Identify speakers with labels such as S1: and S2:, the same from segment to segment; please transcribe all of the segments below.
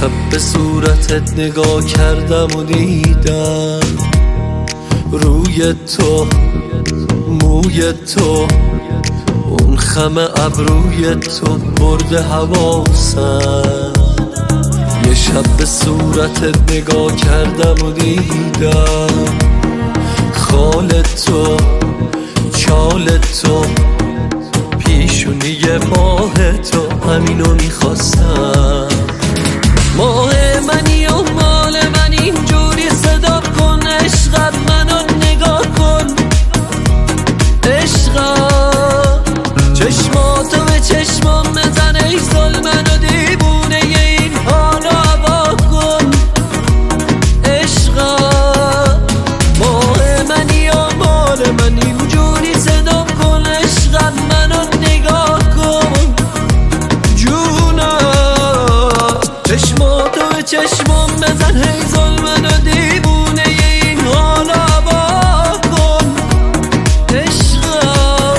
S1: شب به صورتت نگاه کردم و دیدم روی تو، موی تو، اون خم ابروی تو برده حواسم. یه شب به صورتت نگاه کردم و دیدم خال تو، چال تو، پیشونی ماه تو، همینو میخواستم. ماه منی و مال من اینجوری صدا کن، عشقت منو نگاه کن، عشقم چشماتو به چشمام بزن، ای ظلمن و دیوونه این حالو هوا کن، عشقم ماه منی و مال من اینجوری صدا کن، عشقت منو نگاه کن، جونم چشماتو به چشمام بزن، ای ظلمن و دیوونه این حالو هوا کن، عشقم.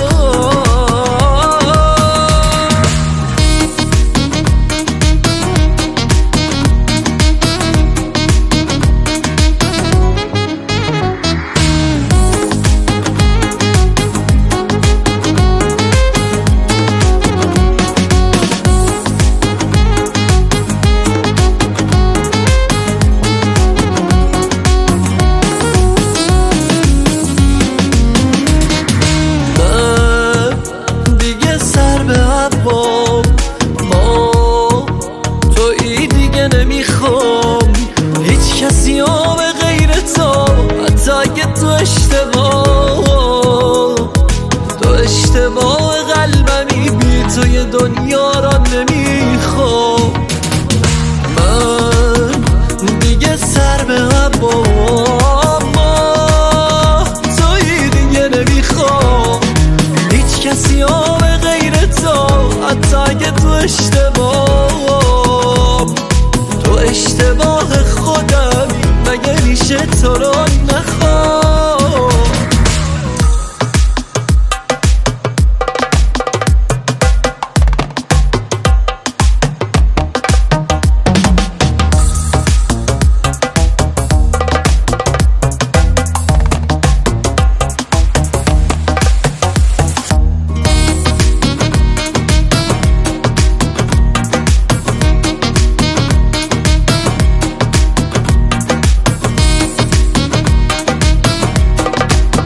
S1: نمیخوام هیچ کسی ها به غیر تو، حتی اگه تو اشتباه قلبمی، بی تو یه دنیا را نمیخوام. من دیگه سر به هوام، توی دیگه نمیخوام هیچ کسی ها به غیر تو، حتی اگه تو اشتباه خودمی، مگه میشه تو رو نخوام.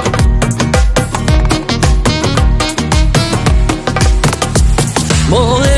S1: ماه